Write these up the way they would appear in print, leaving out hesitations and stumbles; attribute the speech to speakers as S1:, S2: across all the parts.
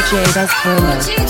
S1: DJ Buzz Promo.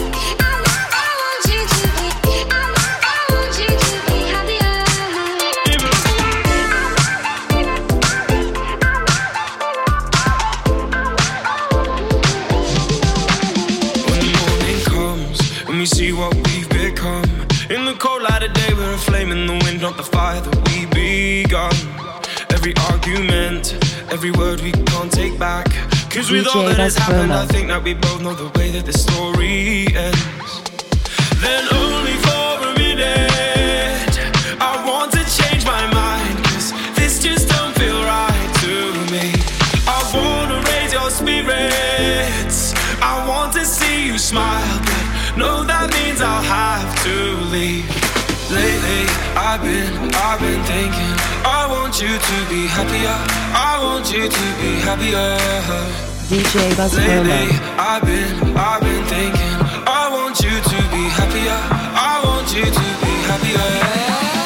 S2: We see what we've become. In the cold light of day, we're a flame in the wind, not the fire that we begun. Every argument, every word we can't take back. Cause with all that has happened, I think that we both know the way that the story ends. Then only for a minute, I want to change my mind. Cause this just don't feel right to me. I wanna raise your spirits, I want to see you smile. No, that means I'll have to leave. Lately, I've been thinking I want you to be happier, I want you to be happier.
S1: DJ Buzz
S2: Lately, I've been thinking I want you to be happier, I want you to be happier.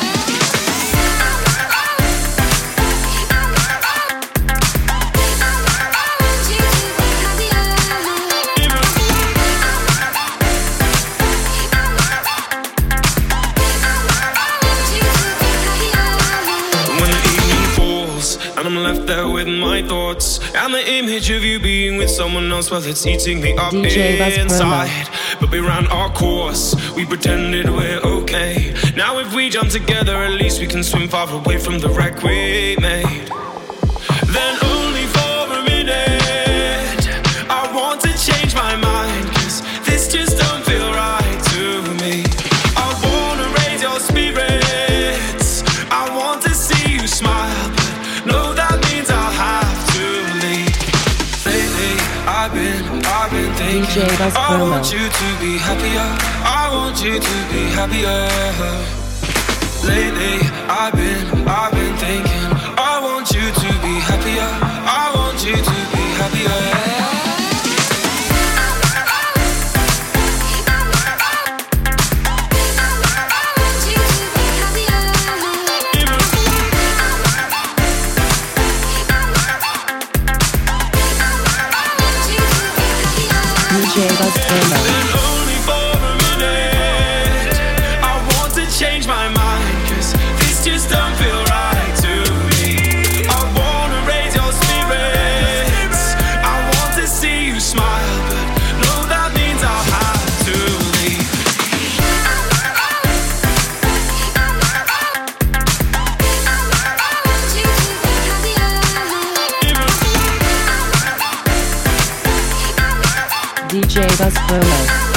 S2: And I'm left there with my thoughts and the image of you being with someone else, well, it's eating me up inside. But we ran our course, we pretended we're okay. Now if we jump together, at least we can swim far away from the wreck we made. Then only for a minute, I want to change my mind. Cause this just don't feel right to me. I wanna raise your spirits, I want to see you smile. No, that means I'll have to leave. Lately, I've been thinking I want you to be happier, I want you to be happier. Lately, I've been thinking I want you to be happier, I want you to be happier.
S1: DJ Buzz Promo.
S2: Then only for a minute, I want to change my mind. Cause this just don't feel right to me. I wanna raise your spirits, I want to see you smile. But no, that means I'll have to leave.
S1: DJ Buzz Promo.